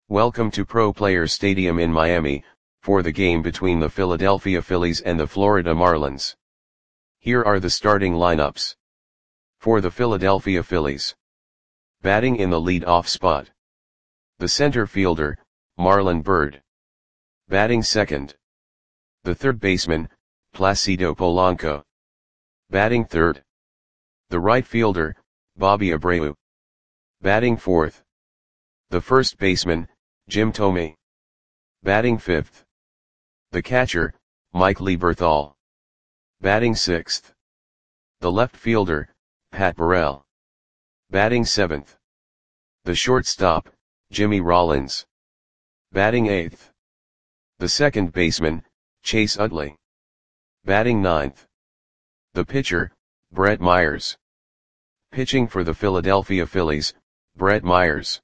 Welcome to Pro Players Stadium in Miami, for the game between the Philadelphia Phillies and the Florida Marlins. Here are the starting lineups. For the Philadelphia Phillies. Batting in the lead-off spot. The center fielder, Marlon Byrd. Batting second. The third baseman, Placido Polanco. Batting third. The right fielder, Bobby Abreu. Batting fourth. The first baseman, Jim Thome. Batting fifth. The catcher, Mike Lieberthal. Batting sixth. The left fielder, Pat Burrell. Batting seventh. The shortstop, Jimmy Rollins. Batting eighth. The second baseman, Chase Utley. Batting ninth. The pitcher, Brett Myers. Pitching for the Philadelphia Phillies, Brett Myers.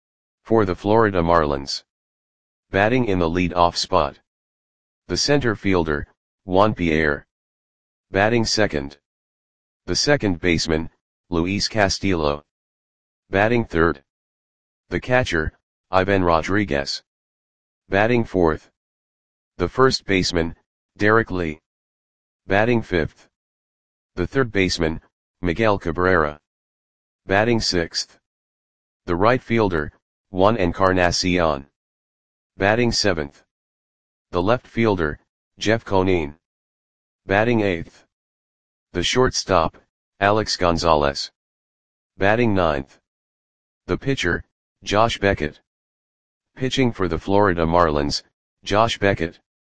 For the Florida Marlins. Batting in the lead-off spot. The center fielder, Juan Pierre. Batting second. The second baseman, Luis Castillo. Batting third. The catcher, Ivan Rodriguez. Batting fourth. The first baseman, Derek Lee. Batting fifth. The third baseman, Miguel Cabrera. Batting sixth. The right fielder, Juan Encarnacion. Batting seventh. The left fielder, Jeff Conine. Batting eighth. The shortstop, Alex Gonzalez. Batting ninth. The pitcher, Josh Beckett. Pitching for the Florida Marlins, Josh Beckett.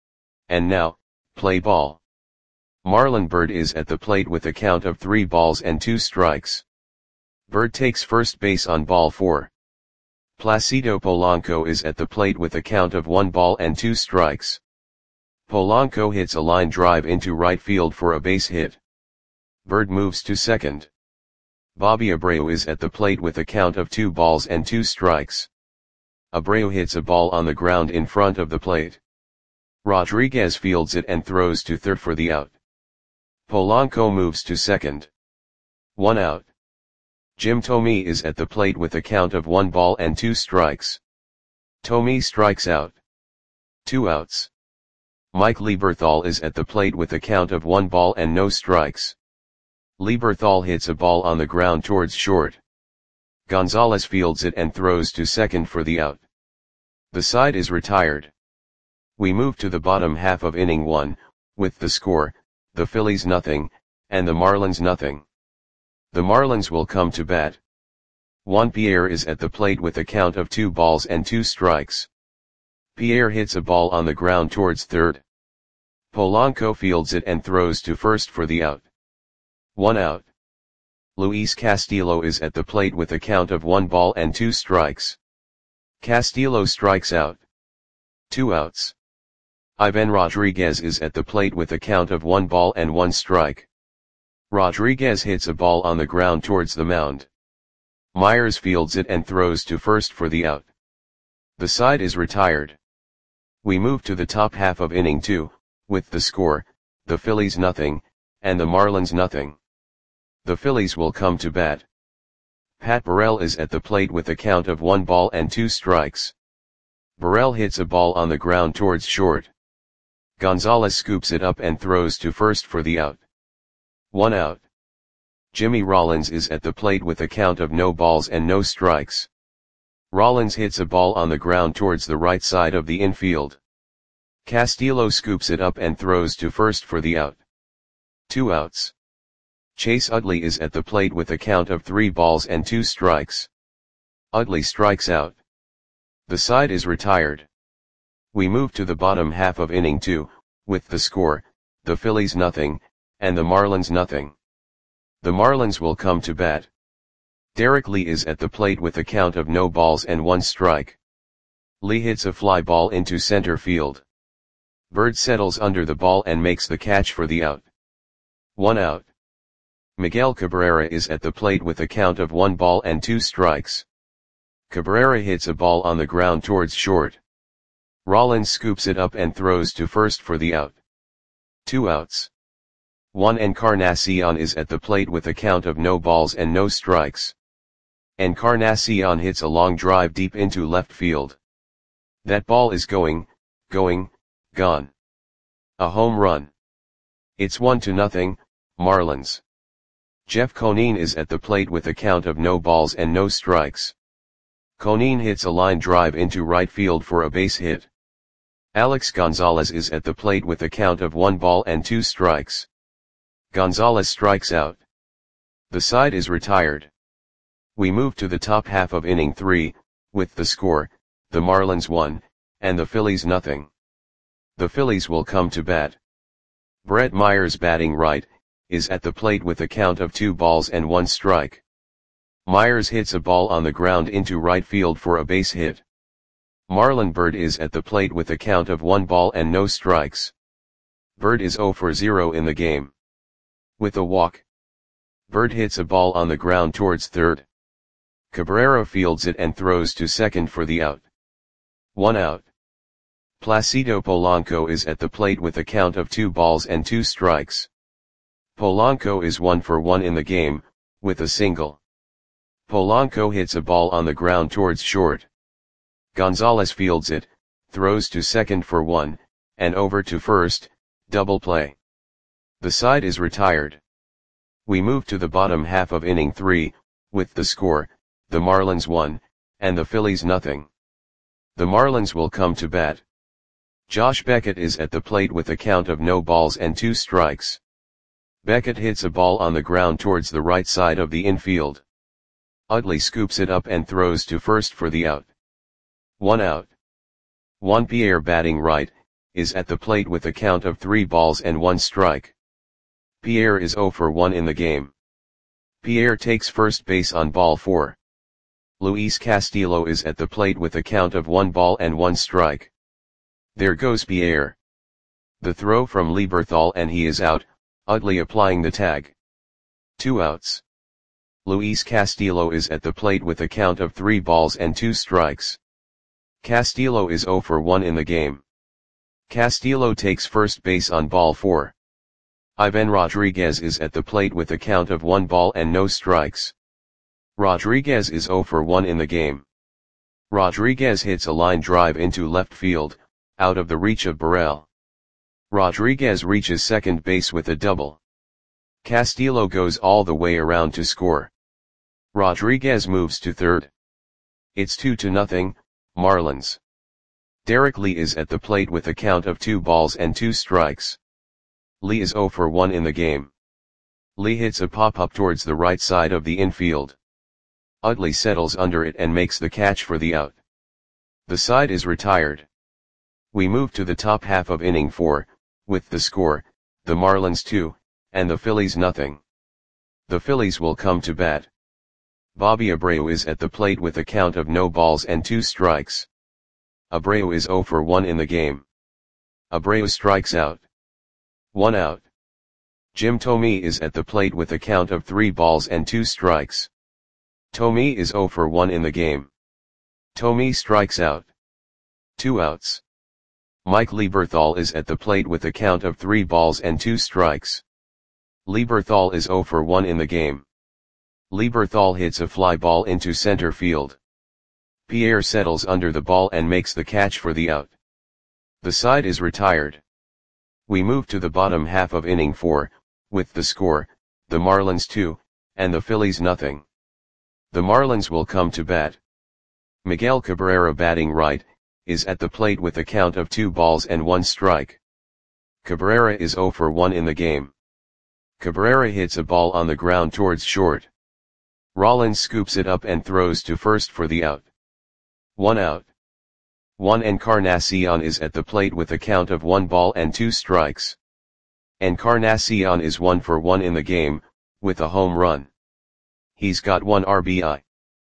And now, play ball. Marlon Byrd is at the plate with a count of 3 balls and 2 strikes. Byrd takes first base on ball 4. Placido Polanco is at the plate with a count of 1 ball and 2 strikes. Polanco hits a line drive into right field for a base hit. Byrd moves to second. Bobby Abreu is at the plate with a count of 2 balls and 2 strikes. Abreu hits a ball on the ground in front of the plate. Rodriguez fields it and throws to third for the out. Polanco moves to second. 1 out. Jim Thome is at the plate with a count of 1 ball and 2 strikes. Thome strikes out. 2 outs. Mike Lieberthal is at the plate with a count of 1 ball and no strikes. Lieberthal hits a ball on the ground towards short. Gonzalez fields it and throws to second for the out. The side is retired. We move to the bottom half of inning 1, with the score, the Phillies nothing, and the Marlins nothing. The Marlins will come to bat. Juan Pierre is at the plate with a count of 2 balls and 2 strikes. Pierre hits a ball on the ground towards third. Polanco fields it and throws to first for the out. 1 out. Luis Castillo is at the plate with a count of 1 ball and 2 strikes. Castillo strikes out. 2 outs. Ivan Rodriguez is at the plate with a count of 1 ball and 1 strike. Rodriguez hits a ball on the ground towards the mound. Myers fields it and throws to first for the out. The side is retired. We move to the top half of inning 2, with the score, the Phillies nothing, and the Marlins nothing. The Phillies will come to bat. Pat Burrell is at the plate with a count of 1 ball and 2 strikes. Burrell hits a ball on the ground towards short. Gonzalez scoops it up and throws to first for the out. 1 out. Jimmy Rollins is at the plate with a count of no balls and no strikes. Rollins hits a ball on the ground towards the right side of the infield. Castillo scoops it up and throws to first for the out. 2 outs. Chase Utley is at the plate with a count of 3 balls and 2 strikes. Utley strikes out. The side is retired. We move to the bottom half of inning 2, with the score, the Phillies nothing, and the Marlins nothing. The Marlins will come to bat. Derek Lee is at the plate with a count of no balls and 1 strike. Lee hits a fly ball into center field. Byrd settles under the ball and makes the catch for the out. 1 out. Miguel Cabrera is at the plate with a count of 1 ball and 2 strikes. Cabrera hits a ball on the ground towards short. Rollins scoops it up and throws to first for the out. 2 outs. Juan Encarnacion is at the plate with a count of no balls and no strikes. Encarnacion hits a long drive deep into left field. That ball is going, gone. A home run. It's 1-0, Marlins. Jeff Conine is at the plate with a count of no balls and no strikes. Conine hits a line drive into right field for a base hit. Alex Gonzalez is at the plate with a count of 1 ball and 2 strikes. Gonzalez strikes out. The side is retired. We move to the top half of inning 3, with the score, the Marlins 1, and the Phillies nothing. The Phillies will come to bat. Brett Myers, batting right, is at the plate with a count of 2 balls and 1 strike. Myers hits a ball on the ground into right field for a base hit. Marlon Byrd is at the plate with a count of 1 ball and no strikes. Byrd is 0 for 0 in the game. With a walk, Byrd hits a ball on the ground towards third. Cabrera fields it and throws to second for the out. 1 out. Placido Polanco is at the plate with a count of 2 balls and 2 strikes. Polanco is 1 for 1 in the game, with a single. Polanco hits a ball on the ground towards short. Gonzalez fields it, throws to second for 1, and over to first, double play. The side is retired. We move to the bottom half of inning 3, with the score, the Marlins 1, and the Phillies nothing. The Marlins will come to bat. Josh Beckett is at the plate with a count of no balls and 2 strikes. Beckett hits a ball on the ground towards the right side of the infield. Utley scoops it up and throws to first for the out. 1 out. Juan Pierre, batting right, is at the plate with a count of 3 balls and 1 strike. Pierre is 0 for 1 in the game. Pierre takes first base on ball 4. Luis Castillo is at the plate with a count of 1 ball and 1 strike. There goes Pierre. The throw from Lieberthal and he is out, Utley applying the tag. 2 outs. Luis Castillo is at the plate with a count of 3 balls and 2 strikes. Castillo is 0 for 1 in the game. Castillo takes first base on ball 4. Ivan Rodriguez is at the plate with a count of 1 ball and no strikes. Rodriguez is 0 for 1 in the game. Rodriguez hits a line drive into left field, out of the reach of Burrell. Rodriguez reaches second base with a double. Castillo goes all the way around to score. Rodriguez moves to third. It's 2-0, Marlins. Derek Lee is at the plate with a count of 2 balls and 2 strikes. Lee is 0 for 1 in the game. Lee hits a pop-up towards the right side of the infield. Utley settles under it and makes the catch for the out. The side is retired. We move to the top half of inning 4, with the score, the Marlins 2, and the Phillies nothing. The Phillies will come to bat. Bobby Abreu is at the plate with a count of no balls and 2 strikes. Abreu is 0 for 1 in the game. Abreu strikes out. 1 out. Jim Thome is at the plate with a count of 3 balls and 2 strikes. Thome is 0 for 1 in the game. Thome strikes out. 2 outs. Mike Lieberthal is at the plate with a count of 3 balls and 2 strikes. Lieberthal is 0 for 1 in the game. Lieberthal hits a fly ball into center field. Pierre settles under the ball and makes the catch for the out. The side is retired. We move to the bottom half of inning 4, with the score, the Marlins 2, and the Phillies nothing. The Marlins will come to bat. Miguel Cabrera, batting right, is at the plate with a count of 2 balls and 1 strike. Cabrera is 0 for 1 in the game. Cabrera hits a ball on the ground towards short. Rollins scoops it up and throws to first for the out. 1 out. Juan Encarnacion is at the plate with a count of 1 ball and 2 strikes. Encarnacion is 1 for 1 in the game, with a home run. He's got 1 RBI.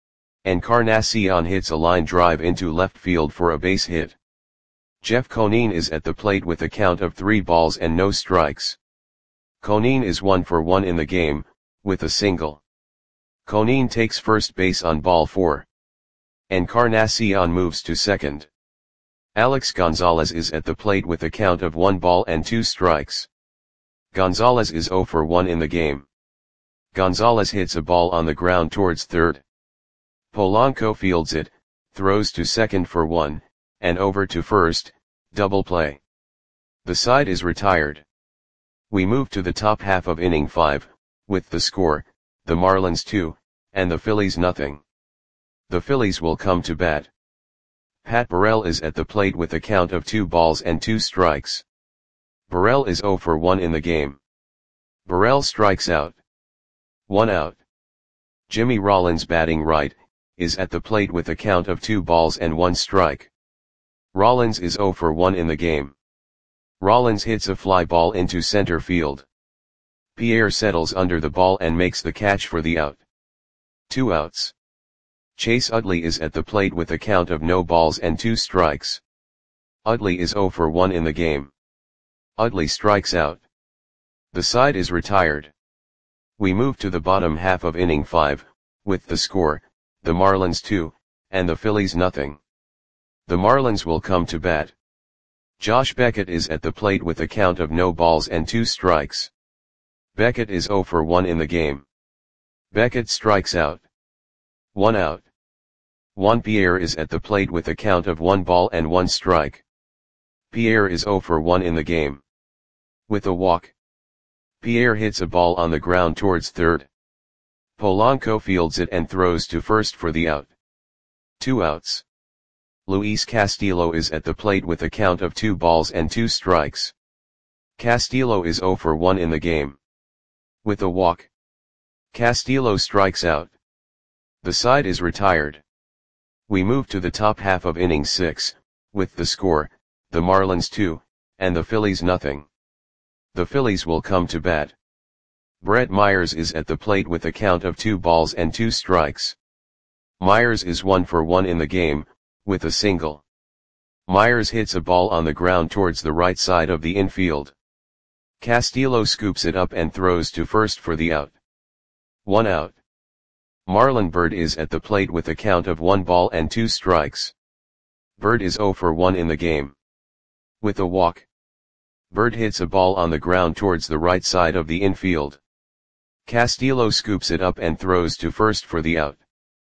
Encarnacion hits a line drive into left field for a base hit. Jeff Conine is at the plate with a count of 3 balls and no strikes. Conine is 1 for 1 in the game, with a single. Conine takes first base on ball 4. Encarnacion moves to second. Alex Gonzalez is at the plate with a count of 1 ball and 2 strikes. Gonzalez is 0 for 1 in the game. Gonzalez hits a ball on the ground towards third. Polanco fields it, throws to second for 1, and over to first, double play. The side is retired. We move to the top half of inning 5, with the score, the Marlins 2, and the Phillies nothing. The Phillies will come to bat. Pat Burrell is at the plate with a count of 2 balls and 2 strikes. Burrell is 0 for 1 in the game. Burrell strikes out. 1 out. Jimmy Rollins, batting right, is at the plate with a count of 2 balls and 1 strike. Rollins is 0 for 1 in the game. Rollins hits a fly ball into center field. Pierre settles under the ball and makes the catch for the out. 2 outs. Chase Utley is at the plate with a count of no balls and 2 strikes. Utley is 0 for 1 in the game. Utley strikes out. The side is retired. We move to the bottom half of inning 5, with the score, the Marlins 2, and the Phillies nothing. The Marlins will come to bat. Josh Beckett is at the plate with a count of no balls and 2 strikes. Beckett is 0 for 1 in the game. Beckett strikes out. 1 out. Juan Pierre is at the plate with a count of 1 ball and 1 strike. Pierre is 0 for 1 in the game. With a walk. Pierre hits a ball on the ground towards third. Polanco fields it and throws to first for the out. 2 outs. Luis Castillo is at the plate with a count of 2 balls and 2 strikes. Castillo is 0 for 1 in the game. With a walk. Castillo strikes out. The side is retired. We move to the top half of inning 6, with the score, the Marlins 2, and the Phillies nothing. The Phillies will come to bat. Brett Myers is at the plate with a count of 2 balls and 2 strikes. Myers is 1 for 1 in the game, with a single. Myers hits a ball on the ground towards the right side of the infield. Castillo scoops it up and throws to first for the out. 1 out. Marlon Byrd is at the plate with a count of 1 ball and 2 strikes. Byrd is 0 for 1 in the game. With a walk. Byrd hits a ball on the ground towards the right side of the infield. Castillo scoops it up and throws to first for the out.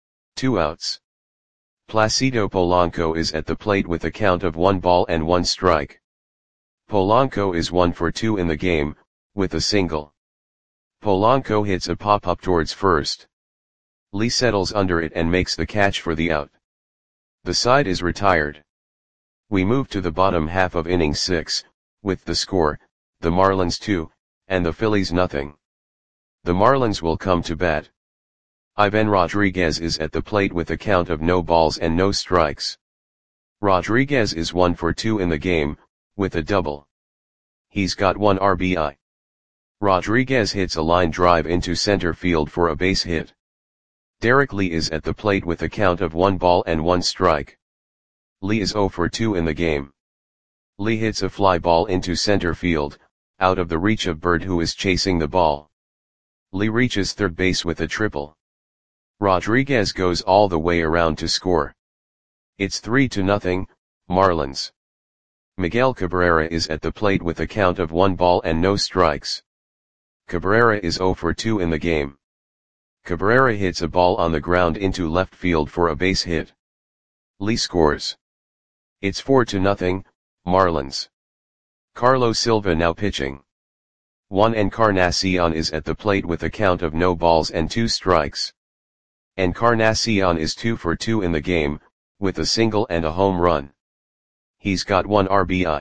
2 outs. Placido Polanco is at the plate with a count of 1 ball and 1 strike. Polanco is 1 for 2 in the game, with a single. Polanco hits a pop-up towards first. Lee settles under it and makes the catch for the out. The side is retired. We move to the bottom half of inning 6, with the score, the Marlins 2, and the Phillies nothing. The Marlins will come to bat. Ivan Rodriguez is at the plate with a count of no balls and no strikes. Rodriguez is 1 for 2 in the game, with a double. He's got 1 RBI. Rodriguez hits a line drive into center field for a base hit. Derek Lee is at the plate with a count of 1 ball and 1 strike. Lee is 0 for 2 in the game. Lee hits a fly ball into center field, out of the reach of Byrd, who is chasing the ball. Lee reaches third base with a triple. Rodriguez goes all the way around to score. It's 3-0, Marlins. Miguel Cabrera is at the plate with a count of 1 ball and no strikes. Cabrera is 0 for 2 in the game. Cabrera hits a ball on the ground into left field for a base hit. Lee scores. It's 4-0, Marlins. Carlos Silva now pitching. Juan Encarnacion is at the plate with a count of no balls and 2 strikes. Encarnacion is 2 for 2 in the game, with a single and a home run. He's got 1 RBI.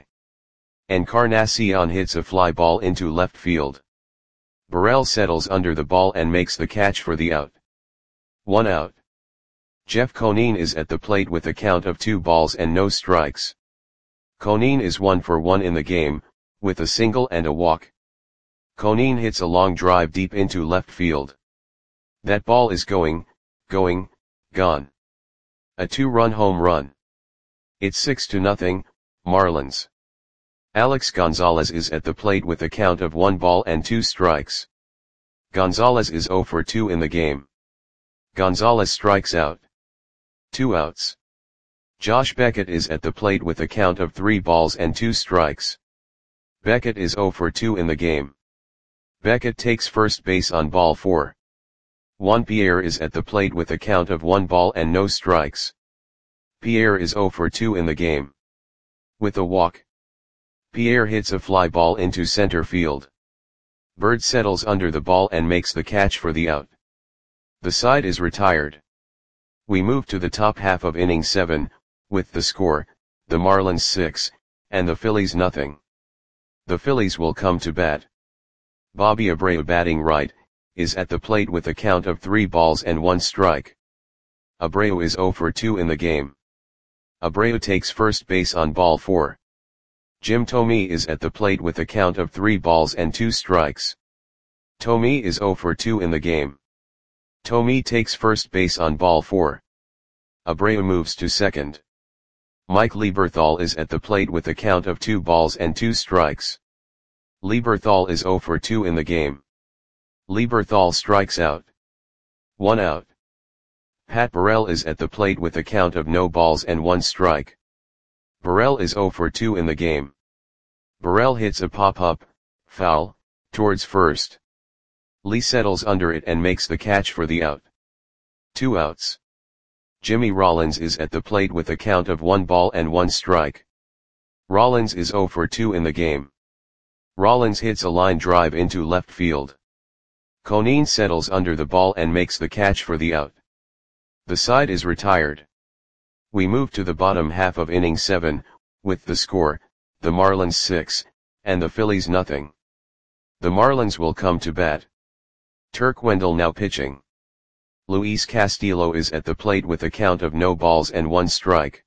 Encarnacion hits a fly ball into left field. Burrell settles under the ball and makes the catch for the out. 1 out. Jeff Conine is at the plate with a count of 2 balls and no strikes. Conine is 1 for 1 in the game, with a single and a walk. Conine hits a long drive deep into left field. That ball is gone. A 2-run home run. It's 6-0, Marlins. Alex Gonzalez is at the plate with a count of 1 ball and 2 strikes. Gonzalez is 0 for 2 in the game. Gonzalez strikes out. 2 outs. Josh Beckett is at the plate with a count of 3 balls and 2 strikes. Beckett is 0 for 2 in the game. Beckett takes first base on ball 4. Juan Pierre is at the plate with a count of 1 ball and no strikes. Pierre is 0 for 2 in the game. With a walk, Pierre hits a fly ball into center field. Bird settles under the ball and makes the catch for the out. The side is retired. We move to the top half of inning 7, with the score, the Marlins 6, and the Phillies nothing. The Phillies will come to bat. Bobby Abreu, batting right, is at the plate with a count of 3 balls and 1 strike. Abreu is 0 for 2 in the game. Abreu takes first base on ball 4. Jim Thome is at the plate with a count of 3 balls and 2 strikes. Thome is 0 for 2 in the game. Thome takes first base on ball 4. Abreu moves to second. Mike Lieberthal is at the plate with a count of 2 balls and 2 strikes. Lieberthal is 0 for 2 in the game. Lieberthal strikes out. 1 out. Pat Burrell is at the plate with a count of no balls and 1 strike. Burrell is 0 for 2 in the game. Burrell hits a pop-up, foul, towards first. Lee settles under it and makes the catch for the out. 2 outs. Jimmy Rollins is at the plate with a count of 1 ball and 1 strike. Rollins is 0 for 2 in the game. Rollins hits a line drive into left field. Conine settles under the ball and makes the catch for the out. The side is retired. We move to the bottom half of inning 7, with the score, the Marlins 6, and the Phillies nothing. The Marlins will come to bat. Turk Wendell now pitching. Luis Castillo is at the plate with a count of no balls and 1 strike.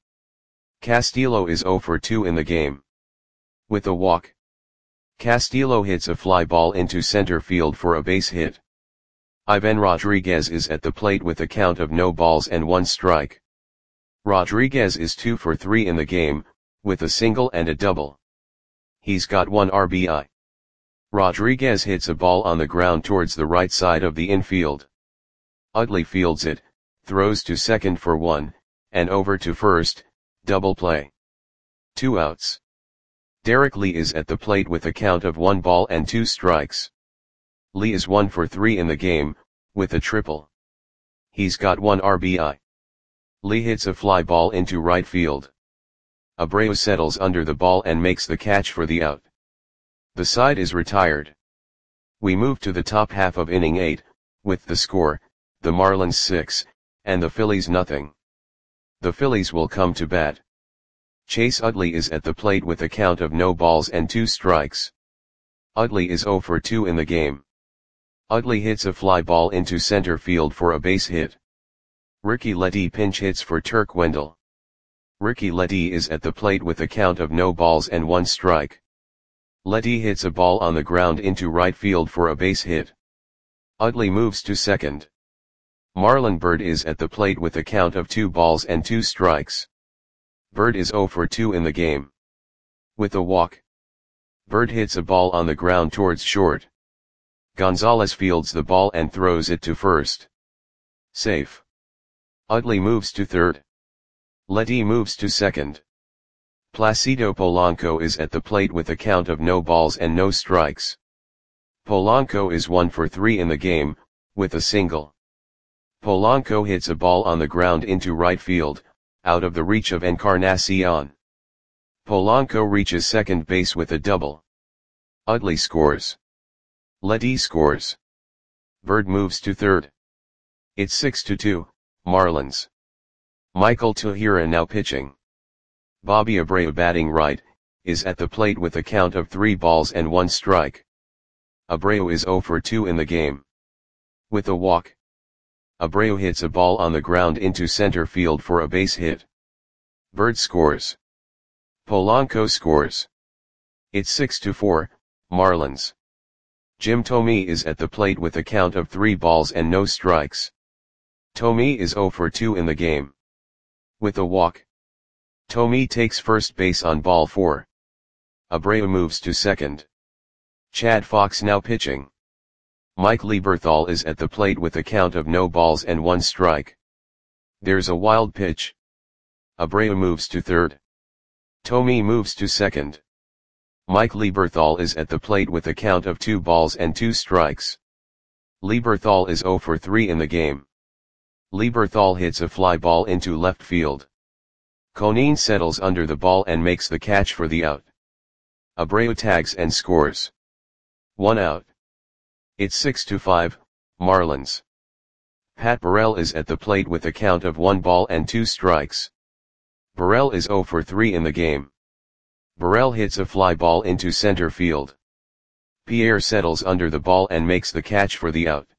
Castillo is 0 for 2 in the game. With a walk, Castillo hits a fly ball into center field for a base hit. Ivan Rodriguez is at the plate with a count of no balls and 1 strike. Rodriguez is 2 for 3 in the game, with a single and a double. He's got 1 RBI. Rodriguez hits a ball on the ground towards the right side of the infield. Utley fields it, throws to second for 1, and over to first, double play. 2 outs. Derek Lee is at the plate with a count of 1 ball and 2 strikes. Lee is 1 for 3 in the game, with a triple. He's got 1 RBI. Lee hits a fly ball into right field. Abreu settles under the ball and makes the catch for the out. The side is retired. We move to the top half of inning 8, with the score, the Marlins 6, and the Phillies nothing. The Phillies will come to bat. Chase Utley is at the plate with a count of no balls and 2 strikes. Utley is 0 for 2 in the game. Utley hits a fly ball into center field for a base hit. Ricky Ledee pinch hits for Turk Wendell. Ricky Ledee is at the plate with a count of no balls and 1 strike. Ledee hits a ball on the ground into right field for a base hit. Utley moves to second. Marlon Byrd is at the plate with a count of 2 balls and 2 strikes. Byrd is 0 for 2 in the game. With a walk, Byrd hits a ball on the ground towards short. Gonzalez fields the ball and throws it to first. Safe. Utley moves to third. Ledee moves to second. Placido Polanco is at the plate with a count of no balls and no strikes. Polanco is 1 for 3 in the game, with a single. Polanco hits a ball on the ground into right field, out of the reach of Encarnacion. Polanco reaches second base with a double. Utley scores. Ledee scores. Byrd moves to third. It's 6-2, Marlins. Michael Tahira now pitching. Bobby Abreu, batting right, is at the plate with a count of 3 balls and 1 strike. Abreu is 0 for 2 in the game. With a walk, Abreu hits a ball on the ground into center field for a base hit. Byrd scores. Polanco scores. It's 6-4, Marlins. Jim Thome is at the plate with a count of 3 balls and no strikes. Thome is 0 for 2 in the game. With a walk, Thome takes first base on ball 4. Abreu moves to second. Chad Fox now pitching. Mike Lieberthal is at the plate with a count of no balls and 1 strike. There's a wild pitch. Abreu moves to third. Thome moves to second. Mike Lieberthal is at the plate with a count of 2 balls and 2 strikes. Lieberthal is 0 for 3 in the game. Lieberthal hits a fly ball into left field. Conine settles under the ball and makes the catch for the out. Abreu tags and scores. 1 out. It's 6-5, Marlins. Pat Burrell is at the plate with a count of 1 ball and 2 strikes. Burrell is 0 for 3 in the game. Burrell hits a fly ball into center field. Pierre settles under the ball and makes the catch for the out.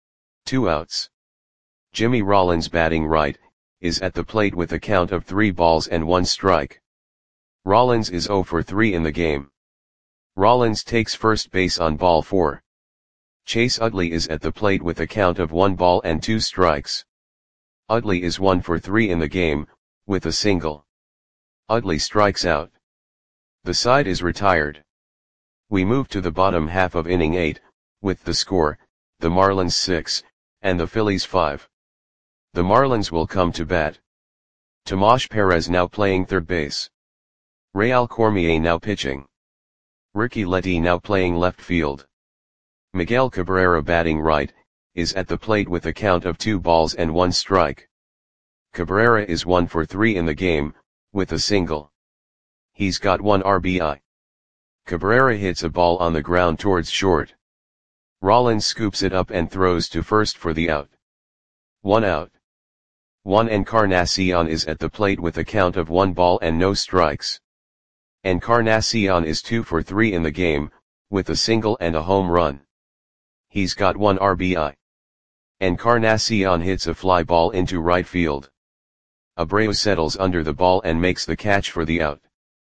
2 outs. Jimmy Rollins, batting right, is at the plate with a count of 3 balls and 1 strike. Rollins is 0 for 3 in the game. Rollins takes first base on ball 4. Chase Utley is at the plate with a count of 1 ball and 2 strikes. Utley is 1 for 3 in the game, with a single. Utley strikes out. The side is retired. We move to the bottom half of inning 8, with the score, the Marlins 6, and the Phillies 5. The Marlins will come to bat. Tomas Perez now playing third base. Real Cormier now pitching. Ricky Letty now playing left field. Miguel Cabrera, batting right, is at the plate with a count of 2 balls and 1 strike. Cabrera is 1 for 3 in the game, with a single. He's got 1 RBI. Cabrera hits a ball on the ground towards short. Rollins scoops it up and throws to first for the out. 1 out. Juan Encarnacion is at the plate with a count of 1 ball and no strikes. Encarnacion is 2 for 3 in the game, with a single and a home run. He's got 1 RBI. Encarnacion hits a fly ball into right field. Abreu settles under the ball and makes the catch for the out.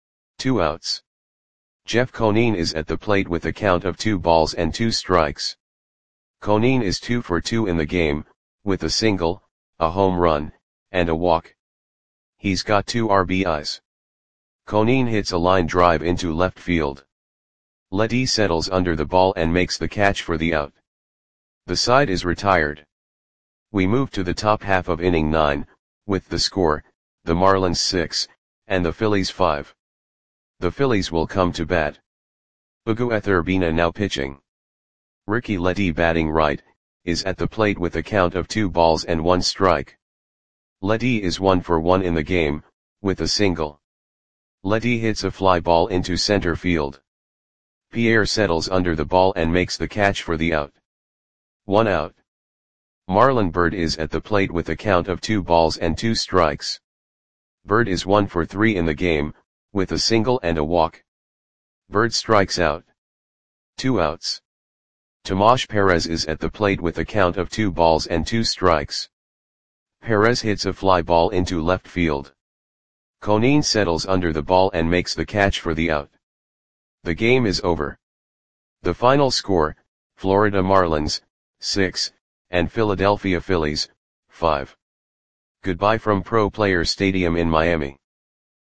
2 outs. Jeff Conine is at the plate with a count of 2 balls and 2 strikes. Conine is 2 for 2 in the game, with a single, a home run, and a walk. He's got 2 RBIs. Conine hits a line drive into left field. Letty settles under the ball and makes the catch for the out. The side is retired. We move to the top half of inning 9, with the score, the Marlins 6, and the Phillies 5. The Phillies will come to bat. Miguel Urbina now pitching. Ricky Letty, batting right, is at the plate with a count of 2 balls and 1 strike. Letty is 1 for 1 in the game, with a single. Letty hits a fly ball into center field. Pierre settles under the ball and makes the catch for the out. 1 out. Marlon Byrd is at the plate with a count of 2 balls and 2 strikes. Byrd is 1 for 3 in the game, with a single and a walk. Byrd strikes out. 2 outs. Tomas Perez is at the plate with a count of 2 balls and 2 strikes. Perez hits a fly ball into left field. Conine settles under the ball and makes the catch for the out. The game is over. The final score, Florida Marlins, 6, and Philadelphia Phillies, 5. Goodbye from Pro Players Stadium in Miami.